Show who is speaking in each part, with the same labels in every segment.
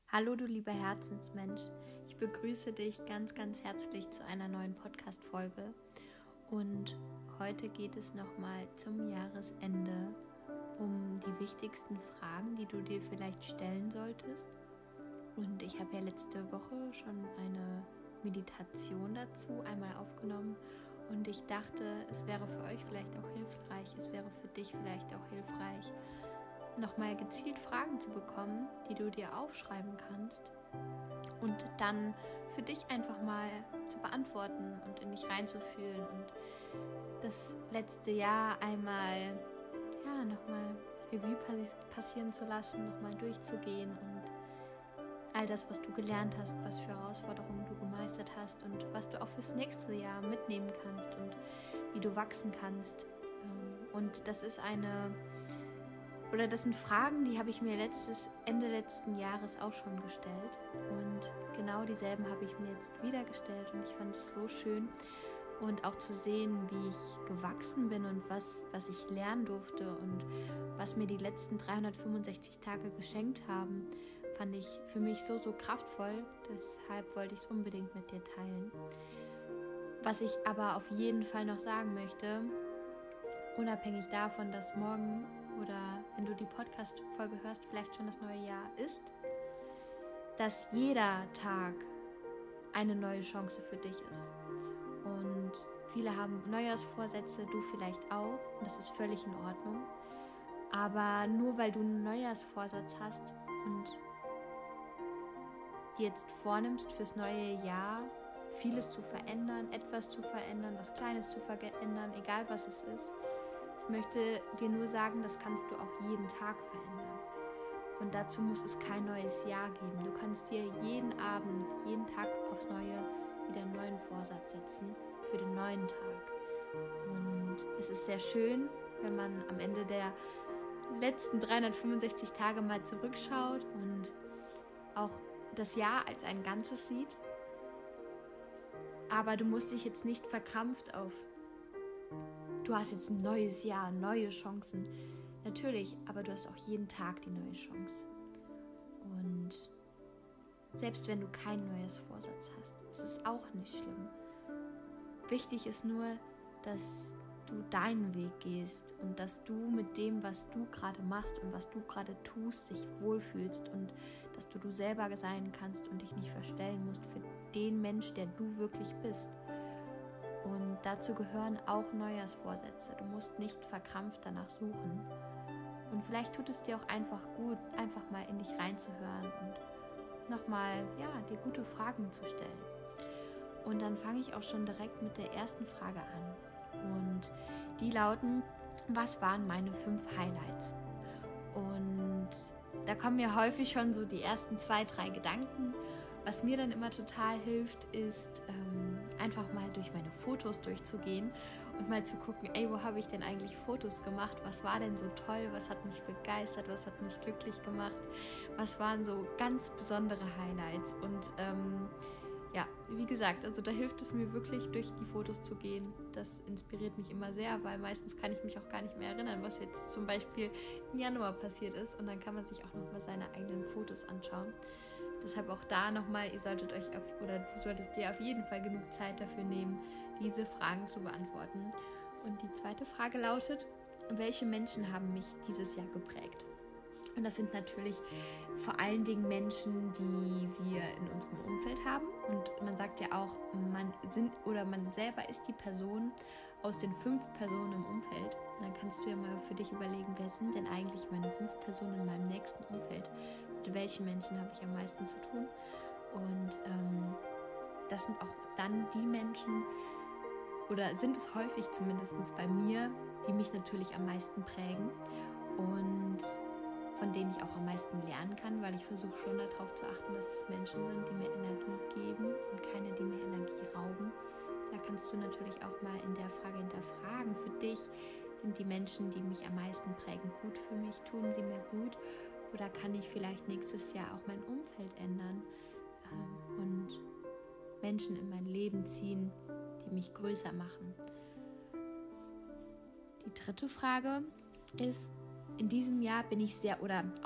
Speaker 1: Hallo du lieber Herzensmensch, ich begrüße dich ganz, ganz herzlich zu einer neuen Podcast-Folge und heute geht es nochmal zum Jahresende um die wichtigsten Fragen, die du dir vielleicht stellen solltest. Und ich habe ja letzte Woche schon eine Meditation dazu einmal aufgenommen und ich dachte, es wäre für euch vielleicht auch hilfreich, es wäre für dich vielleicht auch hilfreich, nochmal gezielt Fragen zu bekommen, die du dir aufschreiben kannst und dann für dich einfach mal zu beantworten und in dich reinzufühlen und das letzte Jahr einmal nochmal Revue passieren zu lassen, nochmal durchzugehen und all das, was du gelernt hast, was für Herausforderungen du gemeistert hast und was du auch fürs nächste Jahr mitnehmen kannst und wie du wachsen kannst. Und das sind Fragen, die habe ich mir Ende letzten Jahres auch schon gestellt und genau dieselben habe ich mir jetzt wieder gestellt und ich fand es so schön und auch zu sehen, wie ich gewachsen bin und was ich lernen durfte und was mir die letzten 365 Tage geschenkt haben, fand ich für mich so, so kraftvoll, deshalb wollte ich es unbedingt mit dir teilen. Was ich aber auf jeden Fall noch sagen möchte, unabhängig davon, dass morgen oder wenn du die Podcast-Folge hörst, vielleicht schon das neue Jahr ist, dass jeder Tag eine neue Chance für dich ist. Und viele haben Neujahrsvorsätze, du vielleicht auch, und das ist völlig in Ordnung. Aber nur weil du einen Neujahrsvorsatz hast und dir jetzt vornimmst fürs neue Jahr, vieles zu verändern, etwas zu verändern, was Kleines zu verändern, egal was es ist, ich möchte dir nur sagen, das kannst du auch jeden Tag verändern. Und dazu muss es kein neues Jahr geben. Du kannst dir jeden Abend, jeden Tag aufs Neue wieder einen neuen Vorsatz setzen für den neuen Tag. Und es ist sehr schön, wenn man am Ende der letzten 365 Tage mal zurückschaut und auch das Jahr als ein Ganzes sieht. Aber du musst dich jetzt nicht verkrampft auf du hast jetzt ein neues Jahr, neue Chancen. Natürlich, aber du hast auch jeden Tag die neue Chance. Und selbst wenn du kein neues Vorsatz hast, ist es auch nicht schlimm. Wichtig ist nur, dass du deinen Weg gehst und dass du mit dem, was du gerade machst und was du gerade tust, dich wohlfühlst und dass du selber sein kannst und dich nicht verstellen musst für den Mensch, der du wirklich bist. Und dazu gehören auch Neujahrsvorsätze. Du musst nicht verkrampft danach suchen. Und vielleicht tut es dir auch einfach gut, einfach mal in dich reinzuhören und nochmal, dir gute Fragen zu stellen. Und dann fange ich auch schon direkt mit der ersten Frage an. Und die lauten, was waren meine 5 Highlights? Und da kommen mir häufig schon so die ersten 2, 3 Gedanken. Was mir dann immer total hilft, ist einfach mal durch meine Fotos durchzugehen und mal zu gucken, wo habe ich denn eigentlich Fotos gemacht? Was war denn so toll? Was hat mich begeistert? Was hat mich glücklich gemacht? Was waren so ganz besondere Highlights? Und wie gesagt, also da hilft es mir wirklich, durch die Fotos zu gehen. Das inspiriert mich immer sehr, weil meistens kann ich mich auch gar nicht mehr erinnern, was jetzt zum Beispiel im Januar passiert ist. Und dann kann man sich auch nochmal seine eigenen Fotos anschauen. Deshalb auch da nochmal, du solltest dir auf jeden Fall genug Zeit dafür nehmen, diese Fragen zu beantworten. Und die zweite Frage lautet, welche Menschen haben mich dieses Jahr geprägt? Und das sind natürlich vor allen Dingen Menschen, die wir in unserem Umfeld haben. Und man sagt ja auch, man selber ist die Person aus den 5 Personen im Umfeld. Und dann kannst du ja mal für dich überlegen, wer sind denn eigentlich meine 5 Personen in meinem nächsten Umfeld? Mit welchen Menschen habe ich am meisten zu tun? Und das sind auch dann die Menschen, oder sind es häufig zumindest bei mir, die mich natürlich am meisten prägen und von denen ich auch am meisten lernen kann, weil ich versuche schon darauf zu achten, dass es Menschen sind, die mir Energie geben und keine, die mir Energie rauben. Da kannst du natürlich auch mal in der Frage hinterfragen, für dich sind die Menschen, die mich am meisten prägen, gut für mich, tun sie mir gut oder kann ich vielleicht nächstes Jahr auch mein Umfeld ändern und Menschen in mein Leben ziehen, die mich größer machen. Die dritte Frage ist, in diesem Jahr bin ich sehr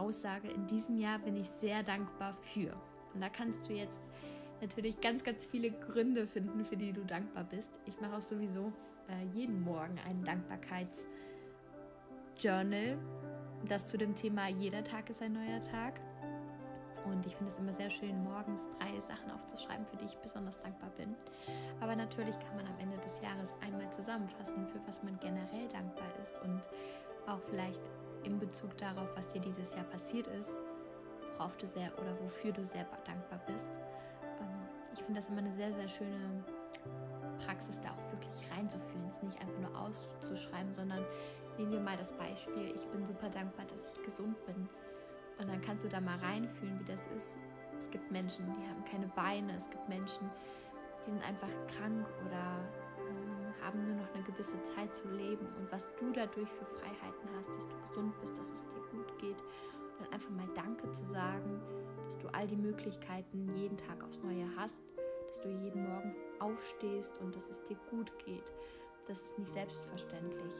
Speaker 1: dankbar für. Und da kannst du jetzt natürlich ganz, ganz viele Gründe finden, für die du dankbar bist. Ich mache auch sowieso jeden Morgen einen Dankbarkeitsjournal, das zu dem Thema jeder Tag ist ein neuer Tag. Und ich finde es immer sehr schön, morgens 3 Sachen aufzuschreiben, für die ich besonders dankbar bin. Aber natürlich kann man am Ende des Jahres einmal zusammenfassen, für was man generell dankbar ist und auch vielleicht in Bezug darauf, was dir dieses Jahr passiert ist, worauf du sehr oder wofür du sehr dankbar bist. Ich finde das immer eine sehr, sehr schöne Praxis, da auch wirklich reinzufühlen, es nicht einfach nur auszuschreiben, sondern nehmen wir mal das Beispiel, ich bin super dankbar, dass ich gesund bin. Und dann kannst du da mal reinfühlen, wie das ist. Es gibt Menschen, die haben keine Beine, es gibt Menschen, die sind einfach krank oder haben nur noch eine gewisse Zeit zu leben. Und was du dadurch für Freiheiten hast, dass du gesund bist, dass es dir gut geht. Und dann einfach mal Danke zu sagen, dass du all die Möglichkeiten jeden Tag aufs Neue hast, dass du jeden Morgen aufstehst und dass es dir gut geht. Das ist nicht selbstverständlich.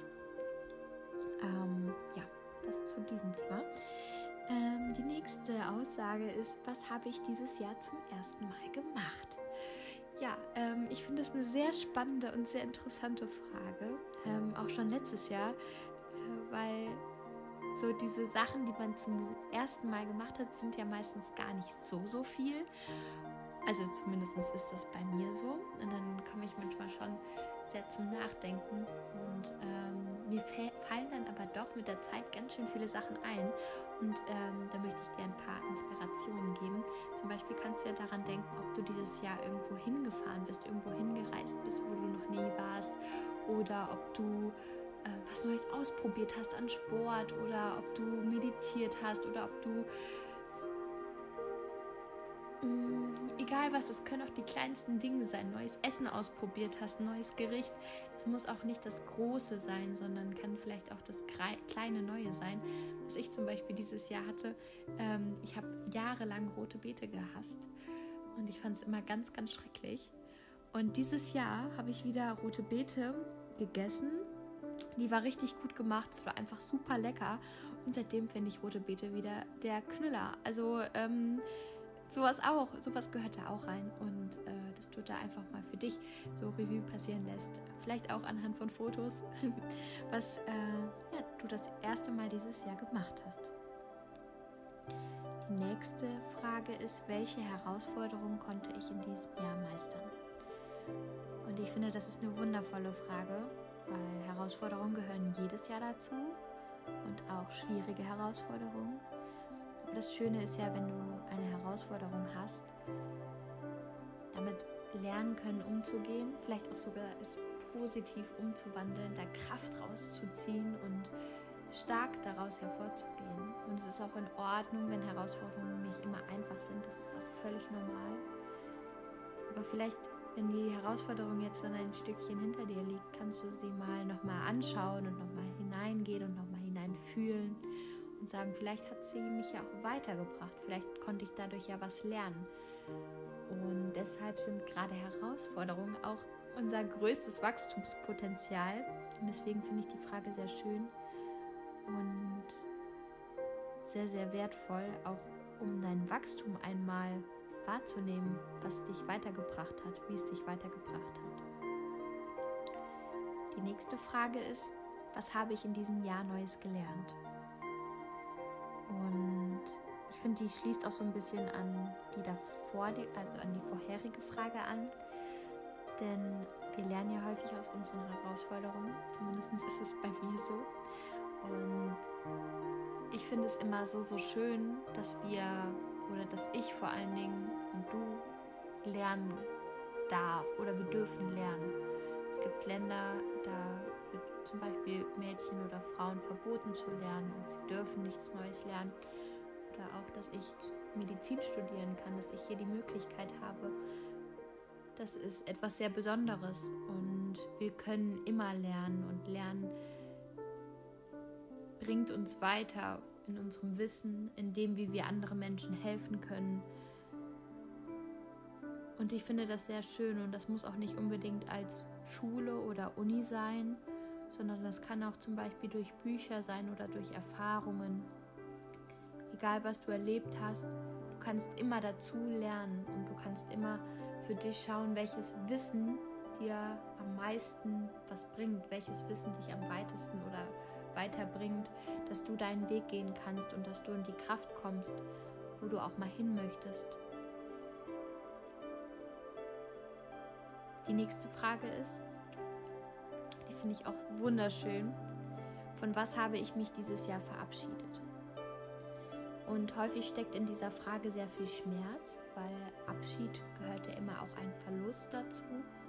Speaker 1: Das zu diesem Thema. Die nächste Aussage ist, was habe ich dieses Jahr zum ersten Mal gemacht? Ja, ich finde es eine sehr spannende und sehr interessante Frage, auch schon letztes Jahr, weil so diese Sachen, die man zum ersten Mal gemacht hat, sind ja meistens gar nicht so viel. Also zumindest ist das bei mir so. Und dann komme ich manchmal schon sehr zum Nachdenken und mir fallen dann aber doch mit der Zeit ganz schön viele Sachen ein und da möchte ich dir ein paar Inspirationen geben. Zum Beispiel kannst du ja daran denken, ob du dieses Jahr irgendwo hingefahren bist, irgendwo hingereist bist, wo du noch nie warst, oder ob du was Neues ausprobiert hast an Sport, oder ob du meditiert hast, oder ob du egal was, das können auch die kleinsten Dinge sein, neues Essen ausprobiert hast, neues Gericht. Das muss auch nicht das Große sein, sondern kann vielleicht auch das kleine Neue sein. Was ich zum Beispiel dieses Jahr hatte, ich habe jahrelang rote Beete gehasst und ich fand es immer ganz, ganz schrecklich. Und dieses Jahr habe ich wieder rote Beete gegessen. Die war richtig gut gemacht, es war einfach super lecker und seitdem finde ich rote Beete wieder der Knüller. Also sowas gehört da auch rein und dass du da einfach mal für dich so Revue passieren lässt. Vielleicht auch anhand von Fotos, was du das erste Mal dieses Jahr gemacht hast. Die nächste Frage ist, welche Herausforderungen konnte ich in diesem Jahr meistern? Und ich finde, das ist eine wundervolle Frage, weil Herausforderungen gehören jedes Jahr dazu und auch schwierige Herausforderungen. Das Schöne ist ja, wenn du eine Herausforderung hast, damit lernen können, umzugehen, vielleicht auch sogar es positiv umzuwandeln, da Kraft rauszuziehen und stark daraus hervorzugehen. Und es ist auch in Ordnung, wenn Herausforderungen nicht immer einfach sind, das ist auch völlig normal. Aber vielleicht, wenn die Herausforderung jetzt schon ein Stückchen hinter dir liegt, kannst du sie mal nochmal anschauen und nochmal hineingehen und nochmal hineinfühlen. Und sagen, vielleicht hat sie mich ja auch weitergebracht, vielleicht konnte ich dadurch ja was lernen. Und deshalb sind gerade Herausforderungen auch unser größtes Wachstumspotenzial. Und deswegen finde ich die Frage sehr schön und sehr, sehr wertvoll, auch um dein Wachstum einmal wahrzunehmen, was dich weitergebracht hat, wie es dich weitergebracht hat. Die nächste Frage ist, was habe ich in diesem Jahr Neues gelernt? Und ich finde, die schließt auch so ein bisschen an die davor, also an die vorherige Frage an. Denn wir lernen ja häufig aus unseren Herausforderungen. Zumindest ist es bei mir so. Und ich finde es immer so schön, dass ich vor allen Dingen und du lernen darf oder wir dürfen lernen. Es gibt Länder, da wird zum Beispiel Mädchen oder Frauen verboten zu lernen und sie dürfen nichts Neues lernen. Oder auch, dass ich Medizin studieren kann, dass ich hier die Möglichkeit habe. Das ist etwas sehr Besonderes und wir können immer lernen und Lernen bringt uns weiter in unserem Wissen, in dem, wie wir anderen Menschen helfen können. Und ich finde das sehr schön und das muss auch nicht unbedingt als Schule oder Uni sein, sondern das kann auch zum Beispiel durch Bücher sein oder durch Erfahrungen. Egal, was du erlebt hast, du kannst immer dazu lernen und du kannst immer für dich schauen, welches Wissen dir am meisten was bringt, welches Wissen dich am weitesten oder weiterbringt, dass du deinen Weg gehen kannst und dass du in die Kraft kommst, wo du auch mal hin möchtest. Die nächste Frage ist, die finde ich auch wunderschön, von was habe ich mich dieses Jahr verabschiedet? Und häufig steckt in dieser Frage sehr viel Schmerz, weil Abschied gehört ja immer auch ein Verlust dazu.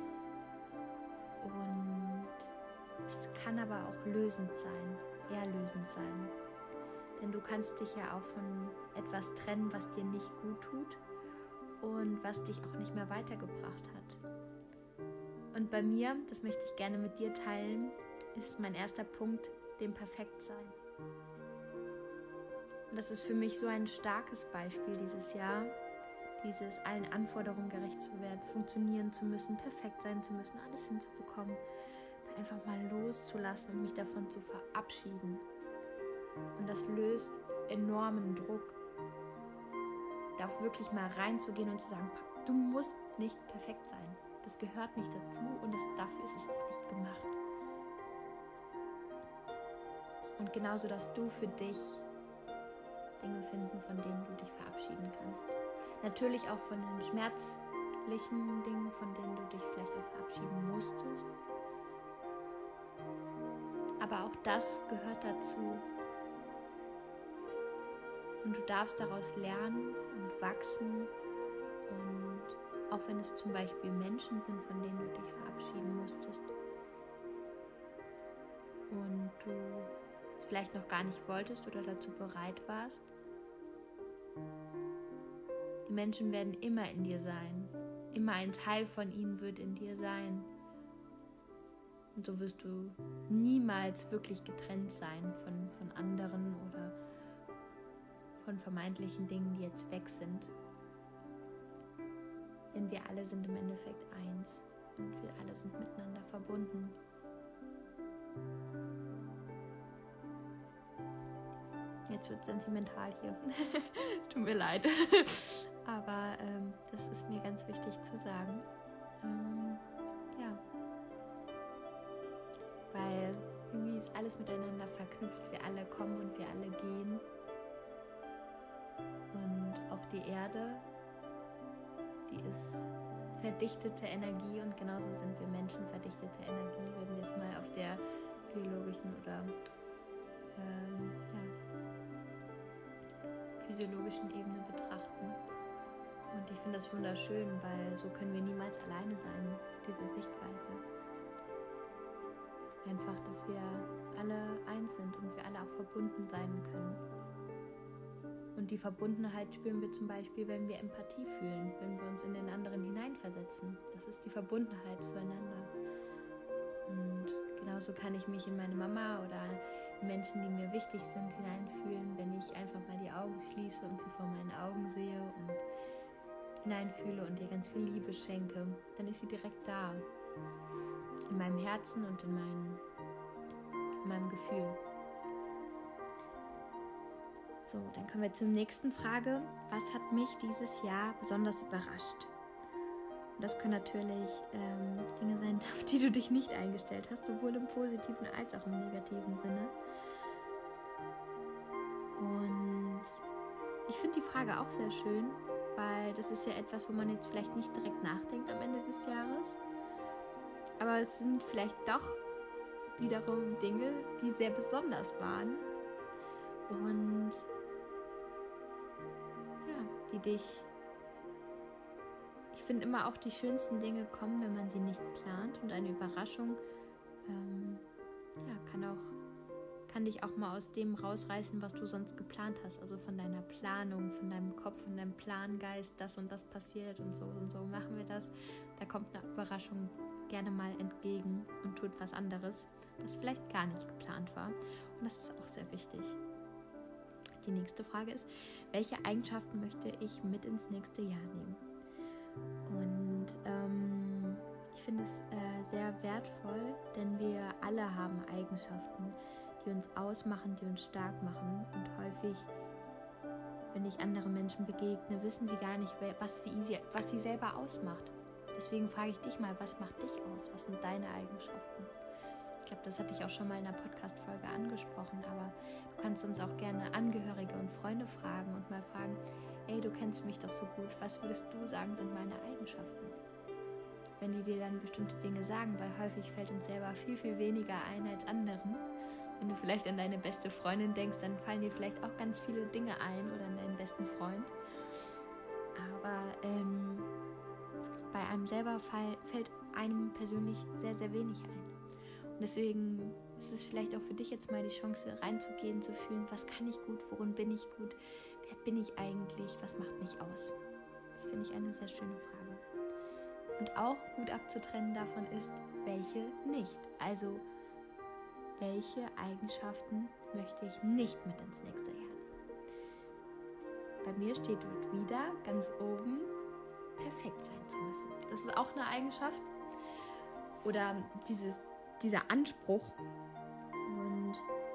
Speaker 1: Und es kann aber auch lösend sein, eher lösend sein. Denn du kannst dich ja auch von etwas trennen, was dir nicht gut tut und was dich auch nicht mehr weitergebracht hat. Und bei mir, das möchte ich gerne mit dir teilen, ist mein erster Punkt dem Perfektsein. Und das ist für mich so ein starkes Beispiel dieses Jahr, dieses allen Anforderungen gerecht zu werden, funktionieren zu müssen, perfekt sein zu müssen, alles hinzubekommen, da einfach mal loszulassen und mich davon zu verabschieden. Und das löst enormen Druck, da auch wirklich mal reinzugehen und zu sagen, du musst nicht perfekt sein. Das gehört nicht dazu und dafür ist es auch nicht gemacht. Und genauso, dass du für dich Dinge finden, von denen du dich verabschieden kannst. Natürlich auch von den schmerzlichen Dingen, von denen du dich vielleicht auch verabschieden musstest. Aber auch das gehört dazu. Und du darfst daraus lernen und wachsen. Und auch wenn es zum Beispiel Menschen sind, von denen du dich verabschieden musstest und du es vielleicht noch gar nicht wolltest oder dazu bereit warst, die Menschen werden immer in dir sein. Immer ein Teil von ihnen wird in dir sein. Und so wirst du niemals wirklich getrennt sein von anderen oder von vermeintlichen Dingen, die jetzt weg sind. Denn wir alle sind im Endeffekt eins und wir alle sind miteinander verbunden. Jetzt wird es sentimental hier. Es tut mir leid. Aber das ist mir ganz wichtig zu sagen. Ja. Weil irgendwie ist alles miteinander verknüpft. Wir alle kommen und wir alle gehen. Und auch die Erde, die ist verdichtete Energie und genauso sind wir Menschen verdichtete Energie, wenn wir es mal auf der biologischen oder physiologischen Ebene betrachten. Und ich finde das wunderschön, weil so können wir niemals alleine sein, diese Sichtweise. Einfach, dass wir alle eins sind und wir alle auch verbunden sein können. Und die Verbundenheit spüren wir zum Beispiel, wenn wir Empathie fühlen, wenn wir uns in den anderen hineinversetzen. Das ist die Verbundenheit zueinander. Und genauso kann ich mich in meine Mama oder Menschen, die mir wichtig sind, hineinfühlen, wenn ich einfach mal die Augen schließe und sie vor meinen Augen sehe und hineinfühle und ihr ganz viel Liebe schenke. Dann ist sie direkt da. In meinem Herzen und in meinem Gefühl. So, dann kommen wir zur nächsten Frage. Was hat mich dieses Jahr besonders überrascht? Und das können natürlich Dinge sein, auf die du dich nicht eingestellt hast, sowohl im positiven als auch im negativen Sinne. Und ich finde die Frage auch sehr schön, weil das ist ja etwas, wo man jetzt vielleicht nicht direkt nachdenkt am Ende des Jahres. Aber es sind vielleicht doch wiederum Dinge, die sehr besonders waren und ja, die dich, ich finde immer auch die schönsten Dinge kommen, wenn man sie nicht plant, und eine Überraschung kann dich auch mal aus dem rausreißen, was du sonst geplant hast, also von deiner Planung, von deinem Kopf, von deinem Plangeist, das und das passiert und so machen wir das. Da kommt eine Überraschung gerne mal entgegen und tut was anderes, das vielleicht gar nicht geplant war. Und das ist auch sehr wichtig. Die nächste Frage ist, welche Eigenschaften möchte ich mit ins nächste Jahr nehmen? Und ich finde es sehr wertvoll, denn wir alle haben Eigenschaften, die uns ausmachen, die uns stark machen. Und häufig, wenn ich anderen Menschen begegne, wissen sie gar nicht, was sie selber ausmacht. Deswegen frage ich dich mal, was macht dich aus? Was sind deine Eigenschaften? Ich glaube, das hatte ich auch schon mal in einer Podcast-Folge angesprochen, aber du kannst uns auch gerne Angehörige und Freunde fragen und mal fragen, ey, du kennst mich doch so gut, was würdest du sagen, sind meine Eigenschaften? Wenn die dir dann bestimmte Dinge sagen, weil häufig fällt uns selber viel, viel weniger ein als anderen. Wenn du vielleicht an deine beste Freundin denkst, dann fallen dir vielleicht auch ganz viele Dinge ein oder an deinen besten Freund. Aber bei einem selber fällt einem persönlich sehr, sehr wenig ein. Und deswegen ist es vielleicht auch für dich jetzt mal die Chance, reinzugehen, zu fühlen, was kann ich gut, worin bin ich gut, wer bin ich eigentlich, was macht mich aus? Das finde ich eine sehr schöne Frage. Und auch gut abzutrennen davon ist, welche nicht. Also, welche Eigenschaften möchte ich nicht mit ins nächste Jahr? Bei mir steht wieder ganz oben, perfekt sein zu müssen. Das ist auch eine Eigenschaft. Oder dieser Anspruch und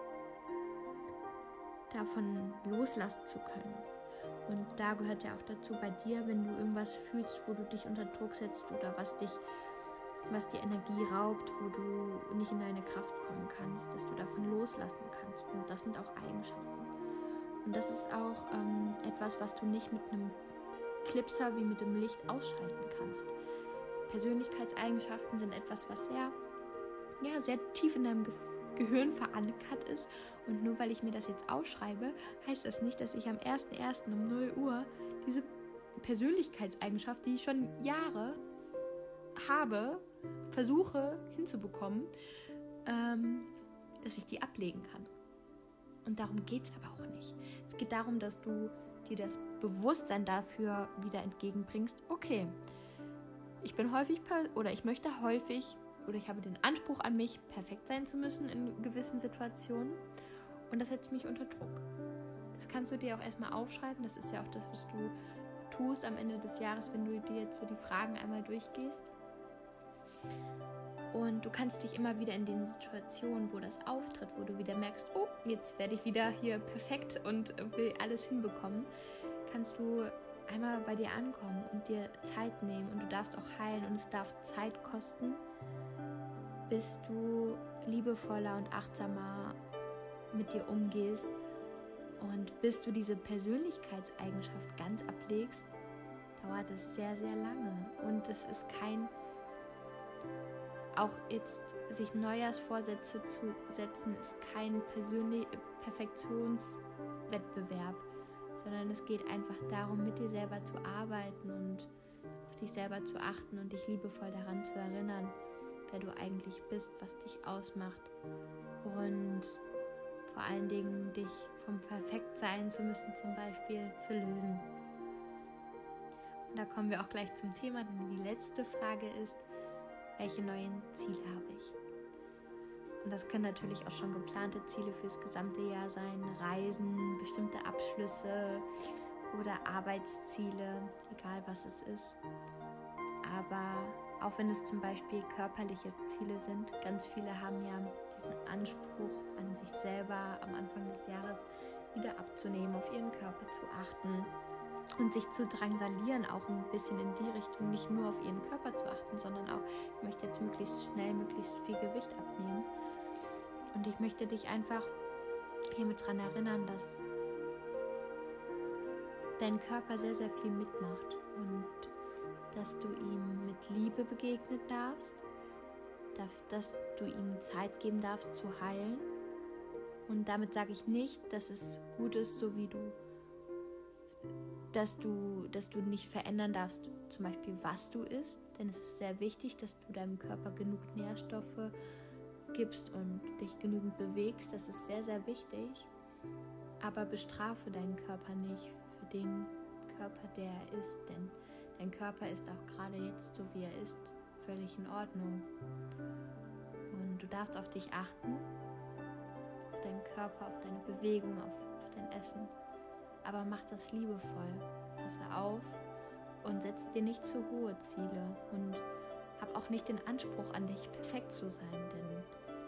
Speaker 1: davon loslassen zu können. Und da gehört ja auch dazu bei dir, wenn du irgendwas fühlst, wo du dich unter Druck setzt oder was dir Energie raubt, wo du nicht in deine Kraft kommen kannst, dass du davon loslassen kannst. Und das sind auch Eigenschaften. Und das ist auch etwas, was du nicht mit einem Clipser wie mit dem Licht ausschalten kannst. Persönlichkeitseigenschaften sind etwas, was sehr tief in deinem Gehirn verankert ist. Und nur weil ich mir das jetzt aufschreibe, heißt das nicht, dass ich am 1.1. um 0 Uhr diese Persönlichkeitseigenschaft, die ich schon Jahre habe, versuche hinzubekommen, dass ich die ablegen kann. Und darum geht es aber auch nicht. Es geht darum, dass du dir das Bewusstsein dafür wieder entgegenbringst, okay, ich habe den Anspruch an mich, perfekt sein zu müssen in gewissen Situationen und das setzt mich unter Druck. Das kannst du dir auch erstmal aufschreiben, das ist ja auch das, was du tust am Ende des Jahres, wenn du dir jetzt so die Fragen einmal durchgehst. Und du kannst dich immer wieder in den Situationen, wo das auftritt, wo du wieder merkst, oh, jetzt werde ich wieder hier perfekt und will alles hinbekommen, kannst du einmal bei dir ankommen und dir Zeit nehmen und du darfst auch heilen und es darf Zeit kosten, bis du liebevoller und achtsamer mit dir umgehst und bis du diese Persönlichkeitseigenschaft ganz ablegst, dauert es sehr, sehr lange und es ist auch jetzt sich Neujahrsvorsätze zu setzen, ist kein Perfektionswettbewerb, sondern es geht einfach darum, mit dir selber zu arbeiten und auf dich selber zu achten und dich liebevoll daran zu erinnern, wer du eigentlich bist, was dich ausmacht und vor allen Dingen dich vom perfekt sein zu müssen zum Beispiel zu lösen. Und da kommen wir auch gleich zum Thema, denn die letzte Frage ist, welche neuen Ziele habe ich? Und das können natürlich auch schon geplante Ziele fürs gesamte Jahr sein, Reisen, bestimmte Abschlüsse oder Arbeitsziele, egal was es ist. Aber auch wenn es zum Beispiel körperliche Ziele sind, ganz viele haben ja diesen Anspruch an sich selber am Anfang des Jahres wieder abzunehmen, auf ihren Körper zu achten und sich zu drangsalieren, auch ein bisschen in die Richtung, nicht nur auf ihren Körper zu achten, sondern auch, ich möchte jetzt möglichst schnell, möglichst viel Gewicht abnehmen. Und ich möchte dich einfach hiermit daran erinnern, dass dein Körper sehr, sehr viel mitmacht und dass du ihm mit Liebe begegnen darfst, dass du ihm Zeit geben darfst zu heilen. Und damit sage ich nicht, dass es gut ist, so wie dass du nicht verändern darfst, zum Beispiel was du isst, denn es ist sehr wichtig, dass du deinem Körper genug Nährstoffe gibst und dich genügend bewegst, das ist sehr, sehr wichtig, aber bestrafe deinen Körper nicht für den Körper, der er ist, denn dein Körper ist auch gerade jetzt, so wie er ist, völlig in Ordnung und du darfst auf dich achten, auf deinen Körper, auf deine Bewegung, auf dein Essen. Aber mach das liebevoll, passe auf und setz dir nicht zu hohe Ziele und hab auch nicht den Anspruch an dich, perfekt zu sein, denn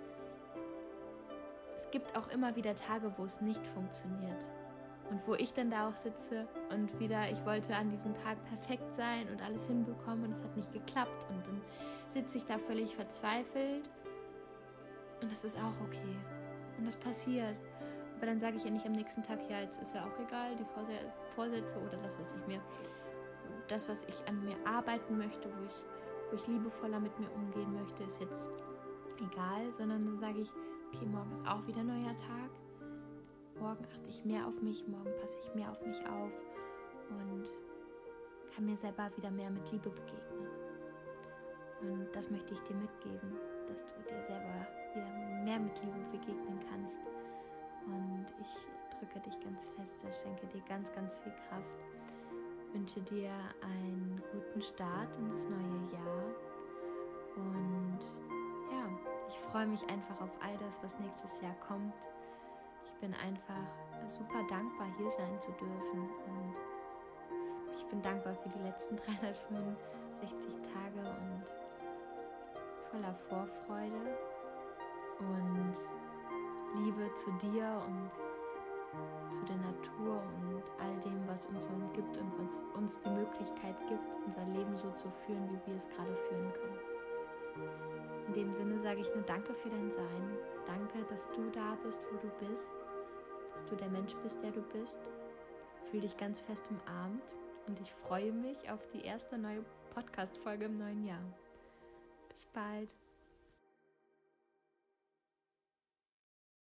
Speaker 1: es gibt auch immer wieder Tage, wo es nicht funktioniert. Und wo ich dann da auch sitze und wieder, ich wollte an diesem Tag perfekt sein und alles hinbekommen und es hat nicht geklappt. Und dann sitze ich da völlig verzweifelt und das ist auch okay. Und das passiert. Aber dann sage ich ja nicht am nächsten Tag, ja, jetzt ist ja auch egal, die Vorsätze oder das, was ich an mir arbeiten möchte, wo ich liebevoller mit mir umgehen möchte, ist jetzt egal, sondern dann sage ich, okay, morgen ist auch wieder ein neuer Tag. Morgen achte ich mehr auf mich, morgen passe ich mehr auf mich auf und kann mir selber wieder mehr mit Liebe begegnen. Und das möchte ich dir mitgeben, dass du dir selber wieder mehr mit Liebe begegnen kannst. Und ich drücke dich ganz fest, ich schenke dir ganz, ganz viel Kraft. Wünsche dir einen guten Start in das neue Jahr. Und ja, ich freue mich einfach auf all das, was nächstes Jahr kommt. Ich bin einfach super dankbar, hier sein zu dürfen und ich bin dankbar für die letzten 365 Tage und voller Vorfreude und Liebe zu dir und zu der Natur und all dem, was uns umgibt und was uns die Möglichkeit gibt, unser Leben so zu führen, wie wir es gerade führen können. In dem Sinne sage ich nur Danke für dein Sein. Danke, dass du da bist, wo du bist. Dass du der Mensch bist, der du bist. Fühl dich ganz fest umarmt und ich freue mich auf die erste neue Podcast-Folge im neuen Jahr. Bis bald.